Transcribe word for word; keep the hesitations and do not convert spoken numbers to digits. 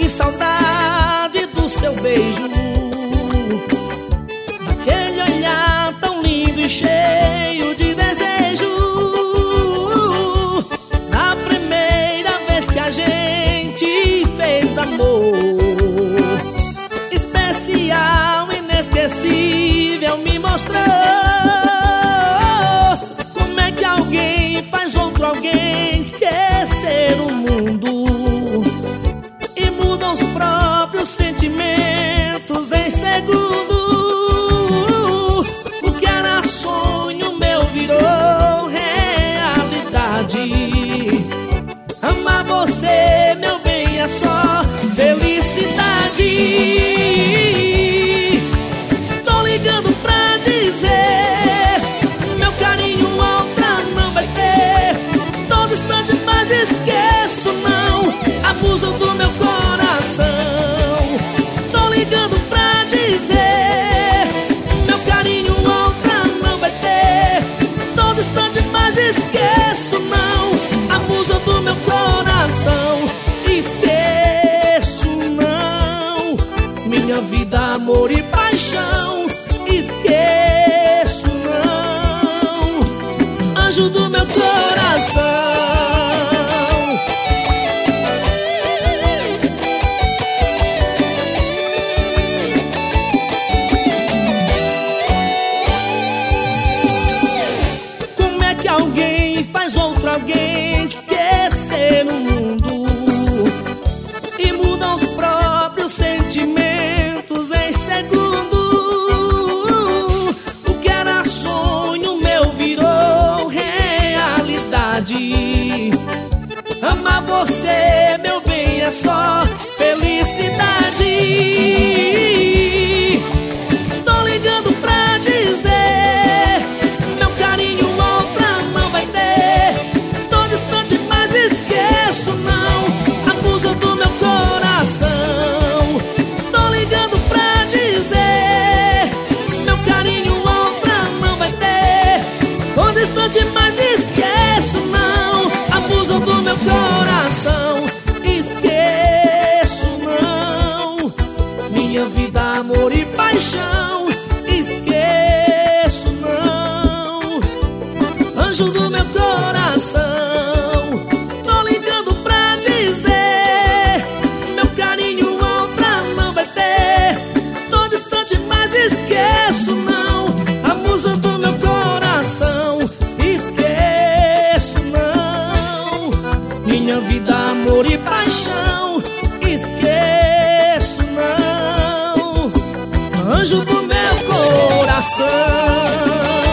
saudade do seu beijo, daquele olhar tão lindo e cheio de desejo, da primeira vez que a gente fez amor. Especial, inesquecível, me mostrou como é que alguém faz outro alguém esquecer o mundo e muda os próprios sentimentos em segundo. O que era sonho meu virou realidade. Amar você, meu bem, é só felicidade. Tô ligando pra dizer, meu carinho outra não vai ter. Todo instante mas esqueço não a musa do meu coração. Tô ligando pra dizer, meu carinho outra não vai ter. Todo instante mas esqueço não a musa do meu coração. Esqueço não minha vida, amor e paixão. Esqueço não anjo do meu coração. Como é que alguém faz outro alguém esquecer o mundo e muda os próprios sentimentos em segundo? O que era sonho meu virou realidade. Amar você, meu bem, é só felicidade. Tô ligando pra dizer, meu carinho outra não vai ter. Tô distante mas esqueço não a musa do meu coração. Tô ligando pra dizer, meu carinho outra não vai ter. Tô distante mas esqueço não a musa do meu coração. Esqueço não minha vida, amor e paixão. Esqueço não anjo do meu coração. Tô ligando pra dizer, meu carinho outra não vai ter. Tô distante mas esqueço não a musa do meu coração. Esqueço não minha vida, amor e paixão. Esqueço não anjo do meu coração.